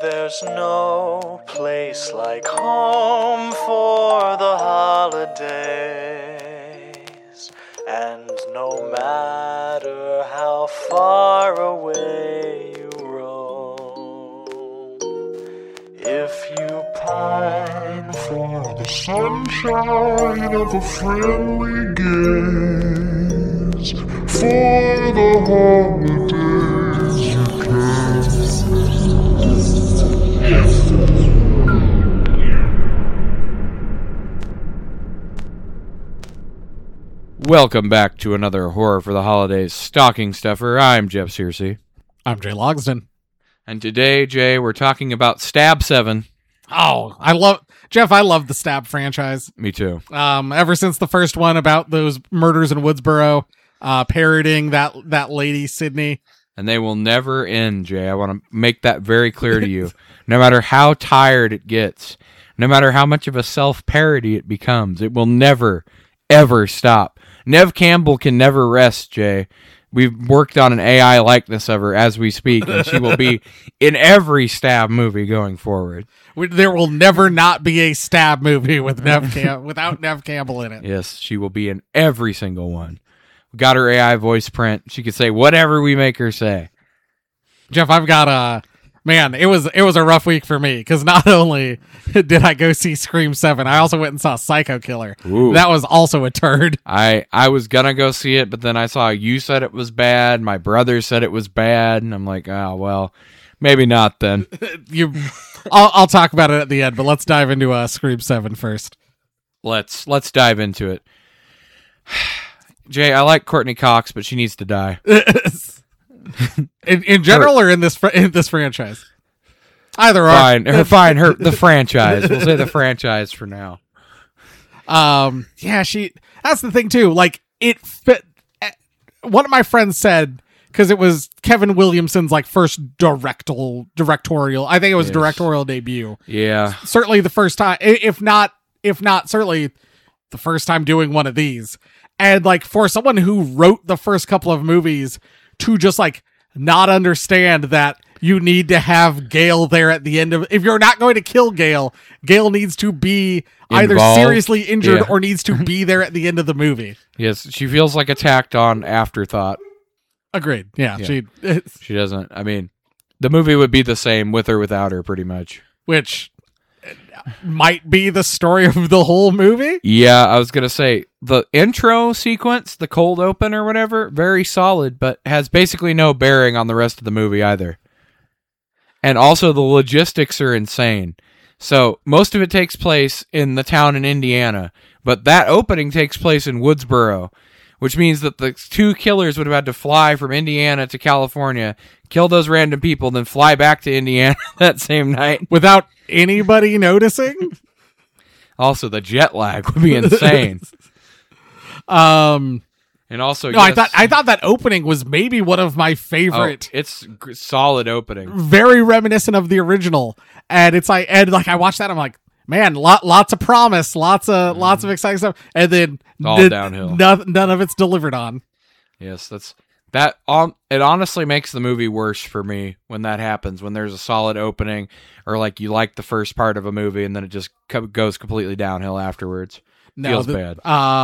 There's no place like home for the holidays, and no matter how far away you roam, if you pine for the sunshine of a friendly gaze, for the holidays you can. Welcome back to another Horror for the Holidays stocking stuffer. I'm Jeff Searcy. I'm Jay Logsdon. And today, Jay, we're talking about Stab 7. Oh, I love the Stab franchise. Me too. Ever since the first one about those murders in Woodsboro, parodying that lady, Sydney. And they will never end, Jay. I want to make that very clear to you. No matter how tired it gets, no matter how much of a self-parody it becomes, it will never, ever stop. Nev Campbell can never rest, Jay. We've worked on an AI likeness of her as we speak, and she will be in every Stab movie going forward. There will never not be a Stab movie with without Nev Campbell in it. Yes, she will be in every single one. We got her AI voice print. She could say whatever we make her say. Jeff, I've got man, it was a rough week for me because not only did I go see Scream 7, I also went and saw Psycho Killer. Ooh. That was also a turd. I was gonna go see it, but then I saw you said it was bad. My brother said it was bad, and I'm like, oh well, maybe not then. I'll talk about it at the end, but let's dive into Scream 7 first. Let's dive into it. Jay, I like Courtney Cox, but she needs to die. in general, or in this franchise? Either or. The franchise. We'll say the franchise for now. Yeah, that's the thing too. Like, it fit. One of my friends said, because it was Kevin Williamson's first directorial. I think it was directorial debut. Yeah, certainly the first time, if not certainly the first time doing one of these. And for someone who wrote the first couple of movies to just not understand that you need to have Gale there at the end of, if you're not going to kill Gale needs to be either seriously injured or needs to be there at the end of the movie. Yes, she feels like a tacked on afterthought. Agreed. Yeah. She doesn't. I mean, the movie would be the same with or without her, pretty much. Which might be the story of the whole movie. Yeah, I was gonna say the intro sequence, the cold open or whatever, very solid, but has basically no bearing on the rest of the movie either. And also the logistics are insane. So most of it takes place in the town in Indiana, but that opening takes place in Woodsboro, which means that the two killers would have had to fly from Indiana to California, kill those random people, then fly back to Indiana that same night. Without anybody noticing? Also, the jet lag would be insane. And also, no, yes, I thought that opening was maybe one of my favorite. Oh, it's solid opening. Very reminiscent of the original. And it's I watched that, I'm like, man, lots of promise, lots of exciting stuff, and then all downhill. None of it's delivered on. Yes, it honestly makes the movie worse for me when that happens. When there's a solid opening, or you like the first part of a movie, and then it just goes completely downhill afterwards. Feels bad.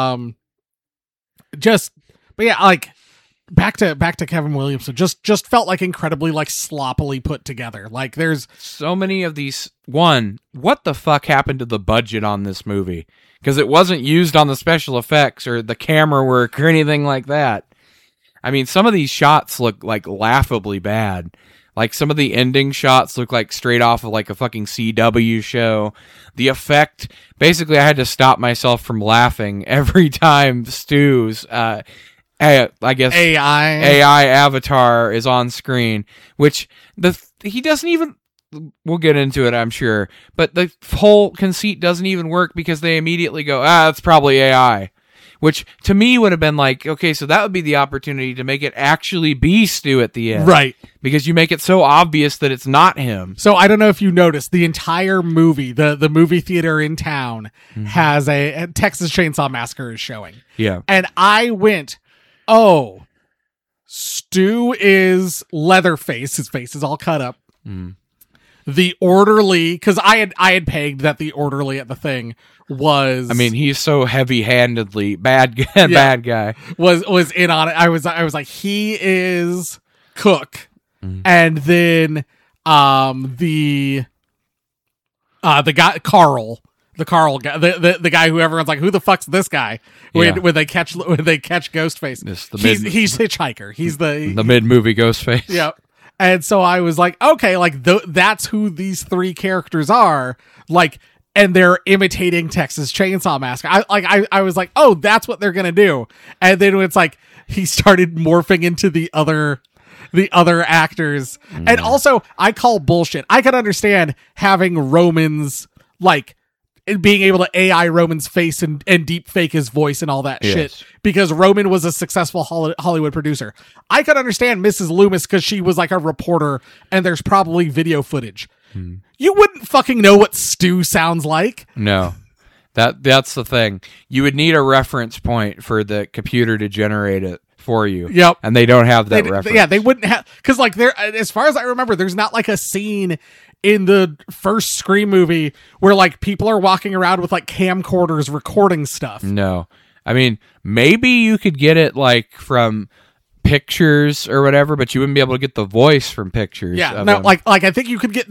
But yeah, back to Kevin Williamson. Just felt incredibly sloppily put together. There's so many of these. One, what the fuck happened to the budget on this movie? Because it wasn't used on the special effects or the camera work or anything like that. I mean, some of these shots look laughably bad. Some of the ending shots look straight off of a fucking CW show. The effect, basically, I had to stop myself from laughing every time Stu's I guess AI avatar is on screen, which he doesn't even. We'll get into it, I'm sure, but the whole conceit doesn't even work because they immediately go, that's probably AI, which to me would have been okay, so that would be the opportunity to make it actually be Stu at the end, right? Because you make it so obvious that it's not him. So I don't know if you noticed, the entire movie, the movie theater in town has a Texas Chainsaw Massacre is showing. Yeah, and I went, oh, Stu is Leatherface. His face is all cut up. the orderly, because I had pegged that the orderly at the thing was. I mean, he's so heavy-handedly bad guy. Was in on it. I was like, he is Cook, and then the guy Carl. The Carl guy, the guy who everyone's like, who the fuck's this guy? When they catch Ghostface, he's Hitchhiker. He's the mid-movie Ghostface. Yep. And so I was like, okay, like that's who these three characters are, like, and they're imitating Texas Chainsaw Massacre. I was like, oh, that's what they're gonna do. And then it's like he started morphing into the other actors, and also I call bullshit. I could understand having Roman's like being able to AI Roman's face and deep fake his voice and all that shit, because Roman was a successful Hollywood producer. I could understand Mrs. Loomis because she was like a reporter and there's probably video footage. You wouldn't fucking know what Stu sounds like. No. That's the thing. You would need a reference point for the computer to generate it for you. Yep. And they don't have that reference. Yeah, they wouldn't have, because like there, as far as I remember, there's not like a scene in the first Scream movie where like people are walking around with like camcorders recording stuff. No. I mean, maybe you could get it like from pictures or whatever, but you wouldn't be able to get the voice from pictures. Yeah, no, like I think you could get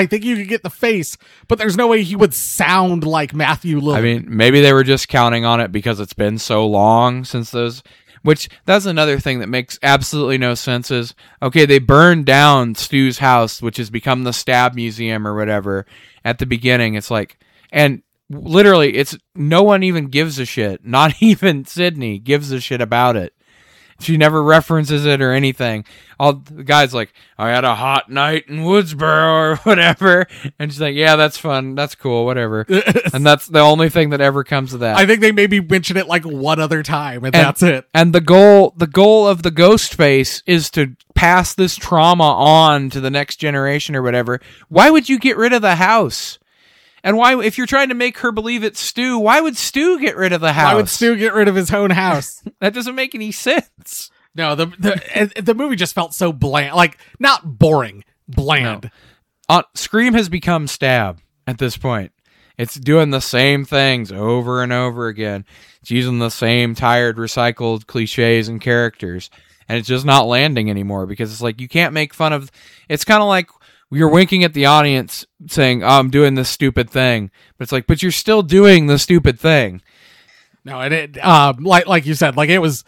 the face, but there's no way he would sound like Matthew Lillard. I mean, maybe they were just counting on it because it's been so long since those. Which, that's another thing that makes absolutely no sense is, okay, they burned down Stu's house, which has become the Stab Museum or whatever, at the beginning. It's like, and literally, it's, no one even gives a shit. Not even Sydney gives a shit about it. She never references it or anything. All the guy's like, I had a hot night in Woodsboro or whatever. And she's like, yeah, that's fun. That's cool. Whatever. And that's the only thing that ever comes of that. I think they maybe mention it like one other time and that's it. And the goal of the Ghostface is to pass this trauma on to the next generation or whatever. Why would you get rid of the house? And why, if you're trying to make her believe it's Stu, why would Stu get rid of the house? Why would Stu get rid of his own house? That doesn't make any sense. No, the movie just felt so bland. Like, not boring, bland. No. Scream has become Stab at this point. It's doing the same things over and over again. It's using the same tired, recycled cliches and characters. And it's just not landing anymore because it's like, you can't make fun of... It's kind of like... You're winking at the audience saying, oh, I'm doing this stupid thing. But it's like, but you're still doing the stupid thing. No, and it, like you said, like it was,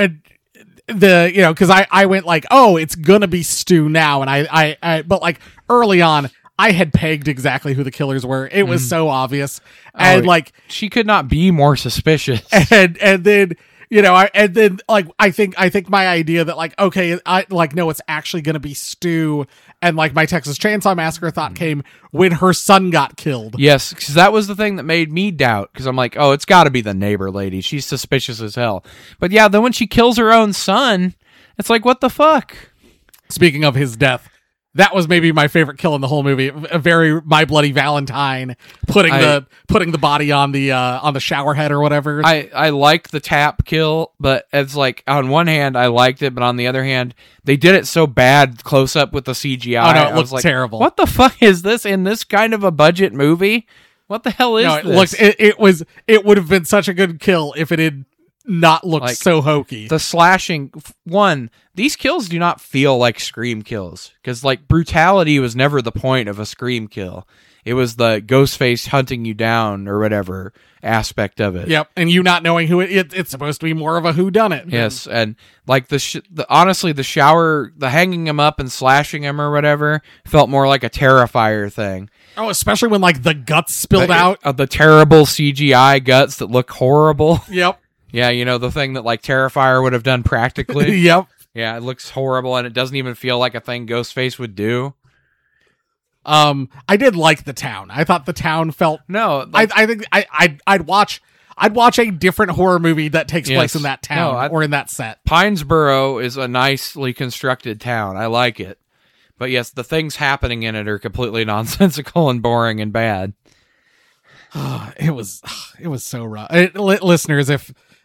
because I went like, oh, it's gonna be Stu now. And but like early on, I had pegged exactly who the killers were. It was so obvious. And like, she could not be more suspicious. And then, I think my idea that like, okay, no, it's actually going to be Stu, and like my Texas Chainsaw Massacre thought came when her son got killed. Yes, because that was the thing that made me doubt, because I'm like, oh, it's got to be the neighbor lady. She's suspicious as hell. But yeah, then when she kills her own son, it's like, what the fuck? Speaking of his death, that was maybe my favorite kill in the whole movie. A very My Bloody Valentine, putting the body on the shower head or whatever. I like the tap kill, but it's like, on one hand I liked it, but on the other hand they did it so bad close up with the CGI. Oh no, it looks like, terrible. What the fuck is this in this kind of a budget movie? What the hell is this? It would have been such a good kill if it had not looked like, so hokey. The slashing these kills do not feel like Scream kills, because like brutality was never the point of a Scream kill. It was the Ghostface hunting you down or whatever aspect of it. Yep, and you not knowing who it's supposed to be more of a whodunit. Yes, and like honestly, the shower, the hanging him up and slashing him or whatever felt more like a Terrifier thing. Oh, especially when like the guts spilled out. The terrible CGI guts that look horrible. Yep. Yeah, the thing that like Terrifier would have done practically. Yep. Yeah, it looks horrible and it doesn't even feel like a thing Ghostface would do. I did like the town. I thought the town felt I think I'd watch a different horror movie that takes place in that town or in that set. Pinesboro is a nicely constructed town. I like it. But yes, the things happening in it are completely nonsensical and boring and bad. It was so rough. Listeners, if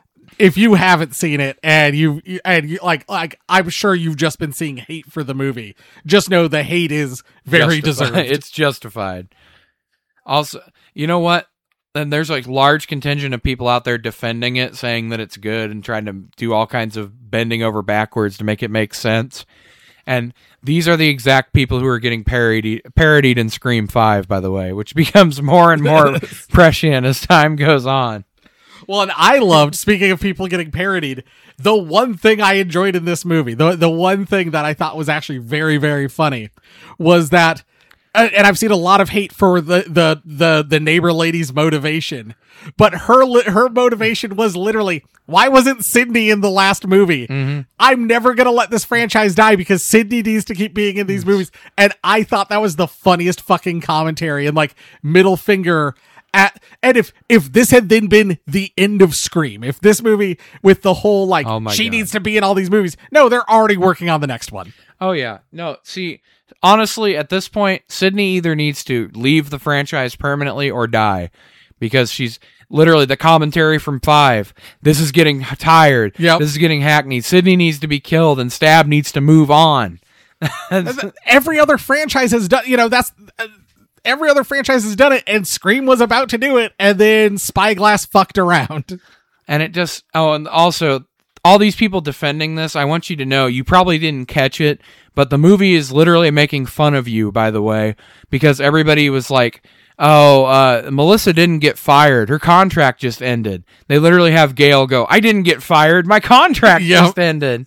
if you haven't seen it and you like I'm sure you've just been seeing hate for the movie, just know the hate is very deserved. It's justified. Also, you know what? Then there's like large contingent of people out there defending it, saying that it's good and trying to do all kinds of bending over backwards to make it make sense. And these are the exact people who are getting parodied in Scream 5, by the way, which becomes more and more prescient as time goes on. Well, and I loved, speaking of people getting parodied, the one thing I enjoyed in this movie, the one thing that I thought was actually very, very funny was that, and I've seen a lot of hate for the neighbor lady's motivation, but her motivation was literally, why wasn't Sydney in the last movie? Mm-hmm. I'm never going to let this franchise die because Sydney needs to keep being in these movies. And I thought that was the funniest fucking commentary and like middle finger and if this had then been the end of Scream, if this movie with the whole like she needs to be in all these movies, no, they're already working on the next one. Oh yeah, no. See, honestly, at this point, Sydney either needs to leave the franchise permanently or die, because she's literally the commentary from 5. This is getting tired. Yep. This is getting hackneyed. Sydney needs to be killed, and Stab needs to move on. Every other franchise has done. Every other franchise has done it, and Scream was about to do it, and then Spyglass fucked around. And it just, and also, all these people defending this, I want you to know, you probably didn't catch it, but the movie is literally making fun of you, by the way, because everybody was like, Melissa didn't get fired. Her contract just ended. They literally have Gail go, I didn't get fired. My contract just ended.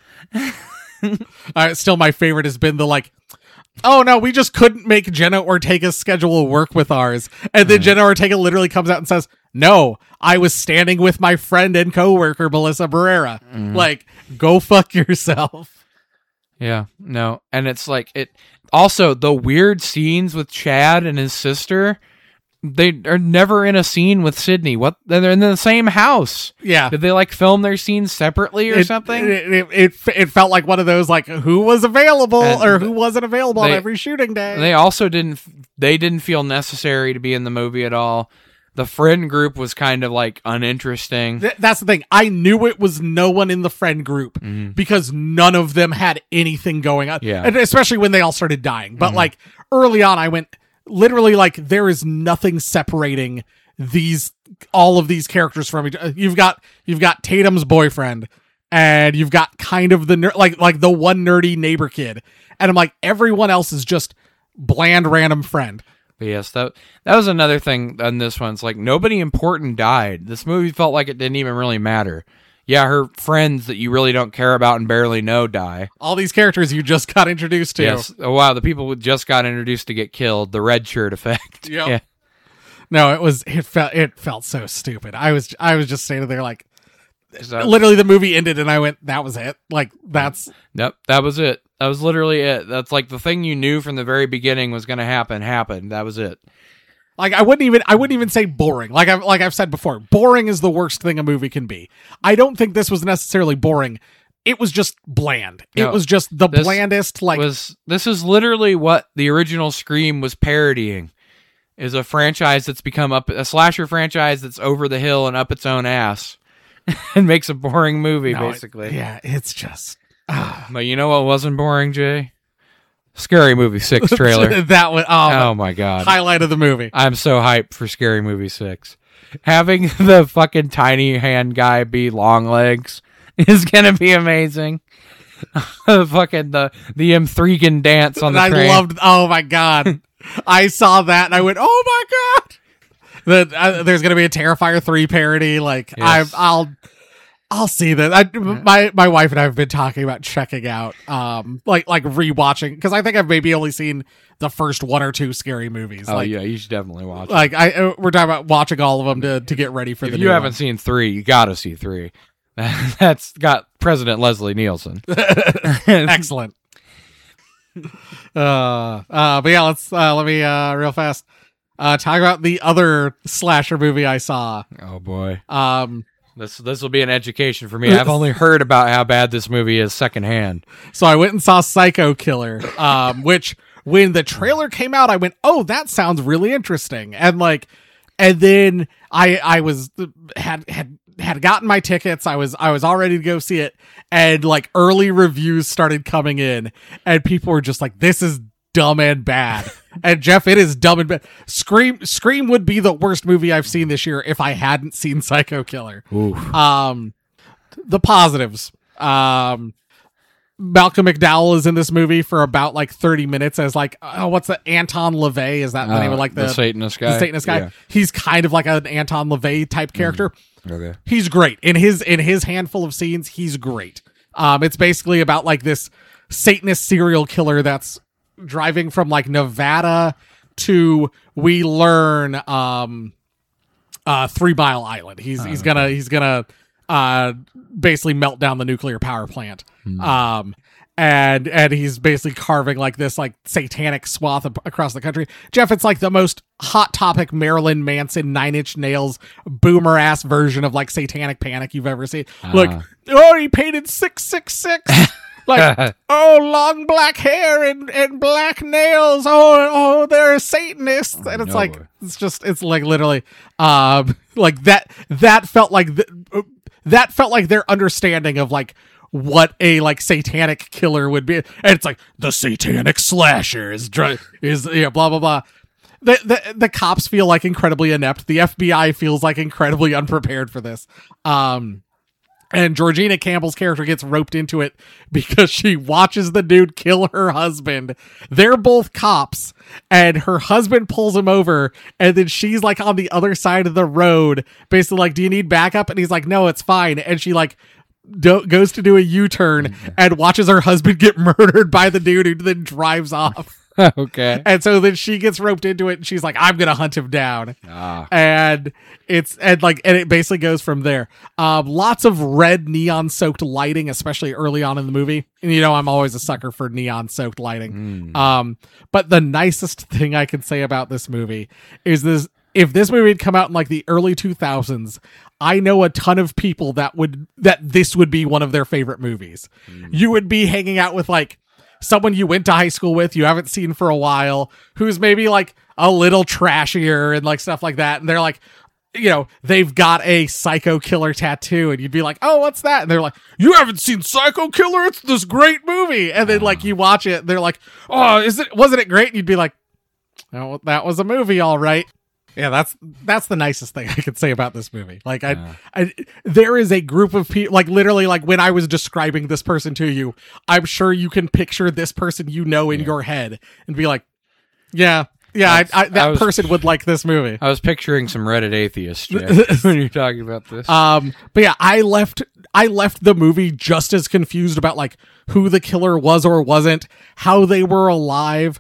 Still, my favorite has been the like, oh no, we just couldn't make Jenna Ortega's schedule work with ours. And then Jenna Ortega literally comes out and says, no, I was standing with my friend and coworker, Melissa Barrera. Like, go fuck yourself. Yeah, no. And it's like, also, the weird scenes with Chad and his sister, they are never in a scene with Sydney. What? They're in the same house. Yeah. Did they like film their scenes separately or something? It felt like one of those like who was available or who wasn't available on every shooting day. They also didn't feel necessary to be in the movie at all. The friend group was kind of like uninteresting. That's the thing. I knew it was no one in the friend group because none of them had anything going on. Yeah. And especially when they all started dying. But like early on, I went literally like there is nothing separating all of these characters from each other. You've got Tatum's boyfriend, and you've got kind of the like the one nerdy neighbor kid, and I'm like everyone else is just bland random friend. But yes, that was another thing on this one. It's like nobody important died. This movie felt like it didn't even really matter. Yeah, her friends that you really don't care about and barely know die. All these characters you just got introduced to. Yes. Oh, wow, the people who just got introduced to get killed. The red shirt effect. Yep. Yeah. No, it felt so stupid. I was just standing there like, literally the movie ended and I went, that was it. Like that's. Nope, that was it. That was literally it. That's like the thing you knew from the very beginning was going to happen. Happened. That was it. Like I wouldn't even say boring. Like I've said before, boring is the worst thing a movie can be. I don't think this was necessarily boring. It was just bland. No, it was just the blandest. Like this is literally what the original Scream was parodying. Is a franchise that's become a slasher franchise that's over the hill and up its own ass, and makes a boring movie basically. It's just. But you know what wasn't boring, Jay? Scary Movie 6 trailer. That was oh my god, highlight of the movie. I'm so hyped for Scary Movie 6. Having the fucking tiny hand guy be long legs is gonna be amazing. Fucking the M3 dance on the train. I loved. Oh my god, I saw that and I went, oh my god. There's gonna be a Terrifier 3 parody. Like yes. I'll see that. My wife and I have been talking about checking out, like rewatching, because I think I've maybe only seen the first 1 or 2 scary movies. Oh yeah, you should definitely watch. Like we're talking about watching all of them to get ready for. If you haven't seen 3, you gotta see 3. That's got President Leslie Nielsen. Excellent. But yeah, let me real fast talk about the other slasher movie I saw. Oh boy. This will be an education for me. I've only heard about how bad this movie is secondhand. So I went and saw Psycho Killer, which when the trailer came out, I went, "Oh, that sounds really interesting." And then I was had had gotten my tickets. I was all ready to go see it, and like early reviews started coming in, and people were just like, "This is dumb and bad." And Jeff, it is dumb and bad. Scream would be the worst movie I've seen this year if I hadn't seen Psycho Killer. Oof. The positives. Malcolm McDowell is in this movie for about like 30 minutes as like, what's the Anton LaVey? Is that the name of like the Satanist guy? The Satanist guy. Yeah. He's kind of like an Anton LaVey type character. Okay. He's great in his handful of scenes. He's great. It's basically about like this Satanist serial killer that's driving from like Nevada to, we learn, 3 Mile Island. He's gonna basically melt down the nuclear power plant. And he's basically carving like this like satanic swath across the country. Jeff, it's like the most hot topic Marilyn Manson 9 Inch Nails boomer ass version of like Satanic Panic you've ever seen. Like, oh, he painted 666. Like, oh, long black hair and black nails. Oh, they're Satanists. And it's like, it's like literally, like that felt like that felt like their understanding of like what a like satanic killer would be. And it's like the satanic slasher is blah, blah, blah. The cops feel like incredibly inept. The FBI feels like incredibly unprepared for this. And Georgina Campbell's character gets roped into it because she watches the dude kill her husband. They're both cops, and her husband pulls him over, and then she's like on the other side of the road, basically like, do you need backup? And he's like, no, it's fine. And she like goes to do a U-turn and watches her husband get murdered by the dude who then drives off. Okay. And so then she gets roped into it, and she's like, I'm gonna hunt him down. And it basically goes from there. Lots of red neon soaked lighting, especially early on in the movie. And you know, I'm always a sucker for neon soaked lighting. But the nicest thing I can say about this movie is this: if this movie had come out in like the early 2000s, I know a ton of people that this would be one of their favorite movies. You would be hanging out with like someone you went to high school with, you haven't seen for a while, who's maybe like a little trashier and like stuff like that. And they're like, you know, they've got a Psycho Killer tattoo, and you'd be like, oh, what's that? And they're like, you haven't seen Psycho Killer? It's this great movie. And then like you watch it, they're like, oh, wasn't it great? And you'd be like, oh, that was a movie, all right. Yeah, that's the nicest thing I could say about this movie. Like, there is a group of people, like literally, like when I was describing this person to you, I'm sure you can picture this person you know in your head and be like, that person would like this movie. I was picturing some Reddit atheists, Jeff, when you're talking about this. But yeah, I left the movie just as confused about like who the killer was or wasn't, how they were alive,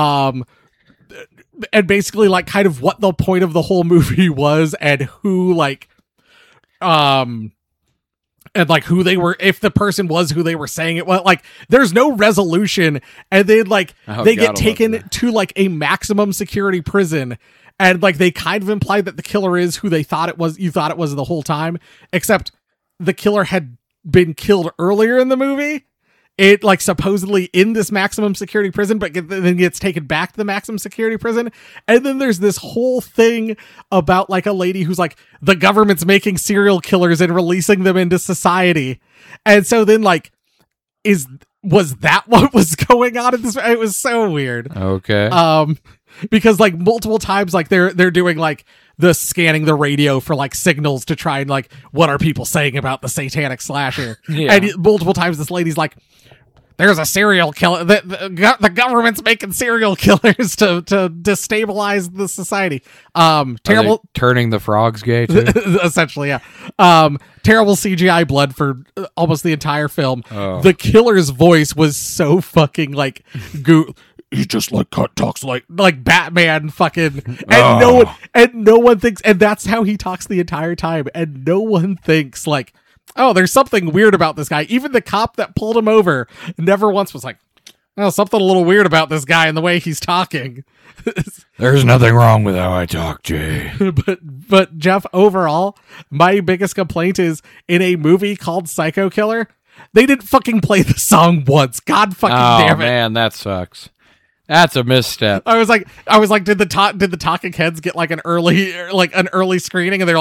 and basically like kind of what the point of the whole movie was, and who like and like who they were, if the person was who they were saying it was. Like there's no resolution, and then like they get taken to like a maximum security prison, and like they kind of implied that the killer is who they thought it was, you thought it was the whole time, except the killer had been killed earlier in the movie. It like supposedly in this maximum security prison, but then gets taken back to the maximum security prison. And then there's this whole thing about like a lady who's like, the government's making serial killers and releasing them into society. And so then like, was that what was going on in this? It was so weird. Okay. Because like multiple times, like they're doing like the scanning the radio for like signals to try and like, what are people saying about the satanic slasher? Yeah. And multiple times this lady's like, there's a serial killer. The government's making serial killers to destabilize the society. Terrible. Turning the frogs gay too? Essentially, yeah. Terrible CGI blood for almost the entire film. Oh. The killer's voice was so fucking like he just like talks like Batman fucking, and no one thinks, and that's how he talks the entire time, and no one thinks like, oh, there's something weird about this guy. Even the cop that pulled him over never once was like, oh, something a little weird about this guy and the way he's talking. There's nothing wrong with how I talk, Jay. But Jeff, overall, my biggest complaint is in a movie called Psycho Killer, they didn't fucking play the song once. God fucking damn it. Oh man, that sucks. That's a misstep. I was like, did the Talking Heads get like an early screening? And they're like,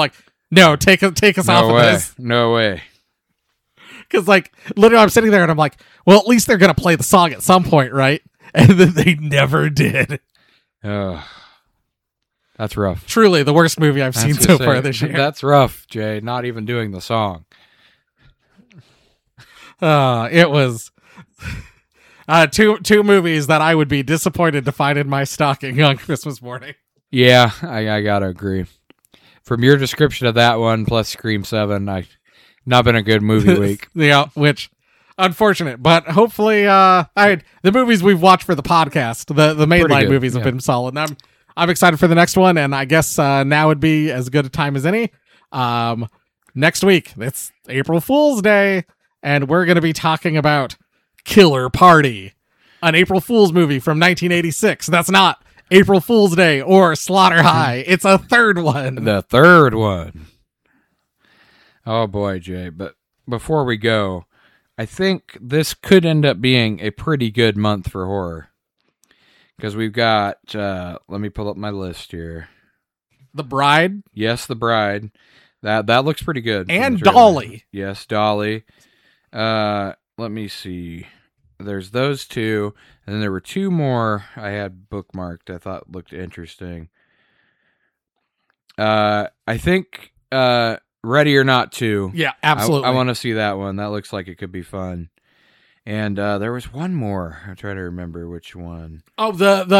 No, take us off No of way. this. No way. Because, like, literally, I'm sitting there and I'm like, well, at least they're going to play the song at some point, right? And then they never did. Oh, that's rough. Truly, the worst movie I've seen so far this year. That's rough, Jay. Not even doing the song. It was two movies that I would be disappointed to find in my stocking on Christmas morning. Yeah, I gotta agree. From your description of that one plus Scream 7, not been a good movie week. Yeah, which unfortunate, but hopefully, the movies we've watched for the podcast, the mainline movies have been solid. And I'm excited for the next one, and I guess now would be as good a time as any. Next week, it's April Fool's Day, and we're going to be talking about Killer Party, an April Fool's movie from 1986. That's not April Fool's Day or Slaughter High. It's a third one. The third one. Oh boy, Jay. But before we go, I think this could end up being a pretty good month for horror. Because we've got, let me pull up my list here. The Bride. Yes, The Bride. That looks pretty good. And Dolly. Yes, Dolly. Let me see. There's those two. And then there were two more I had bookmarked I thought looked interesting. I think Ready or Not 2. Yeah, absolutely. I want to see that one. That looks like it could be fun. And there was one more. I'm trying to remember which one. Oh,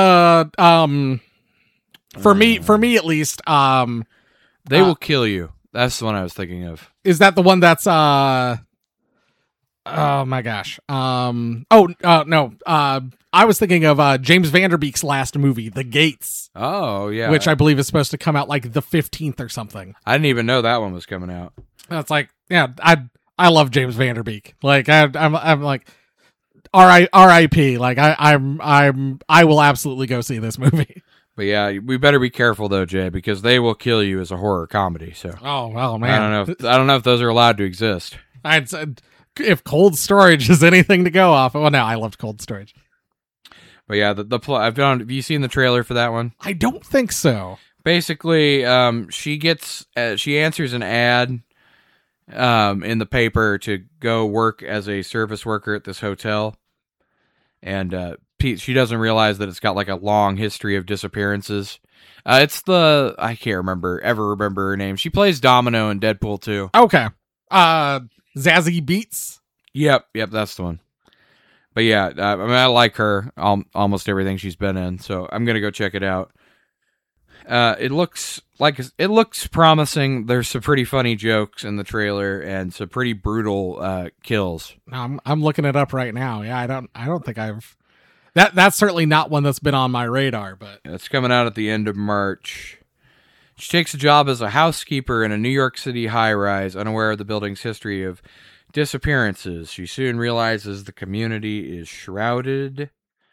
for me at least, They Will Kill You. That's the one I was thinking of. Is that the one that's oh my gosh. No. I was thinking of James Van Der Beek's last movie, The Gates. Oh, yeah. Which I believe is supposed to come out like the 15th or something. I didn't even know that one was coming out. That's like, yeah, I love James Van Der Beek. Like I'm like R.I.P. Like I will absolutely go see this movie. But yeah, we better be careful though, Jay, because They Will Kill You is a horror comedy. So oh well, man, I don't know if those are allowed to exist. I'd said if Cold Storage is anything to go off. Well, no, I loved Cold Storage. But yeah, the plot. Have you seen the trailer for that one? I don't think so. Basically, she answers an ad in the paper to go work as a service worker at this hotel, and she doesn't realize that it's got like a long history of disappearances. It's I can't remember her name. She plays Domino in Deadpool 2. Okay. Zazie Beetz. Yep, that's the one. But yeah, I like her, almost everything she's been in, so I'm gonna go check it out. It looks promising. There's some pretty funny jokes in the trailer and some pretty brutal kills. I'm looking it up right now. Yeah, I don't think I've that's certainly not one that's been on my radar, but it's coming out at the end of March. She takes a job as a housekeeper in a New York City high-rise, unaware of the building's history of disappearances. She soon realizes the community is shrouded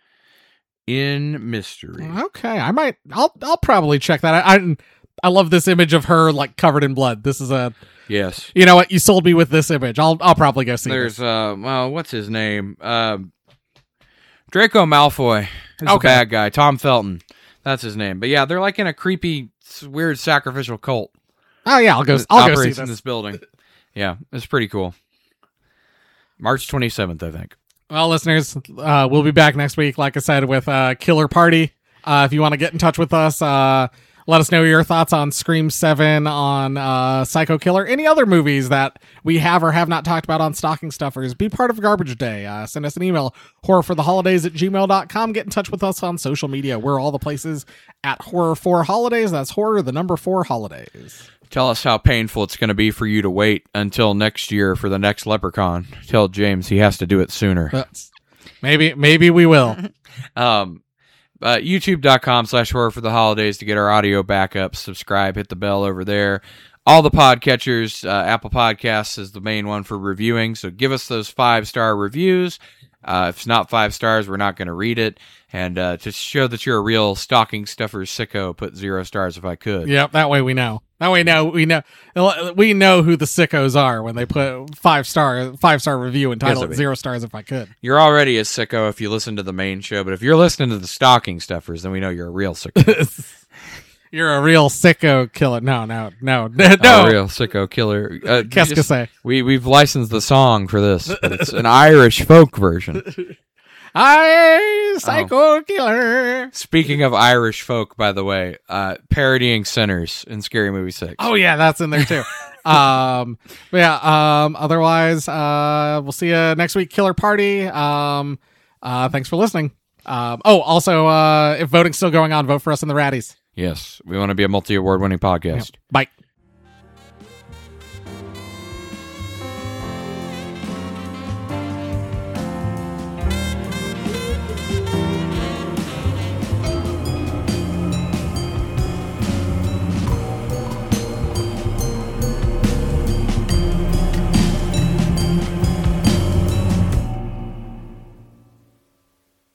in mystery. Okay, I'll probably check that. I love this image of her like covered in blood. This is yes. You know what? You sold me with this image. I'll probably go see. There's what's his name? Draco Malfoy is the bad guy. Tom Felton. That's his name. But yeah, they're like in a creepy, weird sacrificial cult. Oh yeah, I'll go see this. In this building. Yeah, it's pretty cool. March 27th, I think. Well, listeners, we'll be back next week, like I said, with Killer Party. If you want to get in touch with us, let us know your thoughts on Scream 7, on Psycho Killer, any other movies that we have or have not talked about on Stocking Stuffers. Be part of Garbage Day. Send us an email, horrorfortheholidays@gmail.com. Get in touch with us on social media. We're all the places at Horror4Holidays. That's horror, the number 4 holidays. Tell us how painful it's going to be for you to wait until next year for the next Leprechaun. Tell James he has to do it sooner. Maybe we will. YouTube.com/horror for the holidays to get our audio backup. Subscribe, hit the bell over there. All the podcatchers, Apple Podcasts is the main one for reviewing. So give us those 5-star reviews. If it's not 5 stars, we're not going to read it. And to show that you're a real stocking stuffer sicko, put 0 stars if I could. Yep, that way we know. We know who the sickos are when they put 5-star review entitled 0 stars if I could. You're already a sicko if you listen to the main show, but if you're listening to the stocking stuffers, then we know you're a real sicko. You're a real sicko killer. No. A real sicko killer. Qu'est-ce que c'est? We've licensed the song for this, but it's an Irish folk version. Psycho killer. Speaking of Irish folk, by the way, parodying Sinners in Scary Movie 6. Oh yeah, that's in there too. Otherwise, we'll see you next week. Killer Party. Thanks for listening. Also, if voting's still going on, vote for us in the Raddies. Yes, we want to be a multi-award winning podcast. Bye.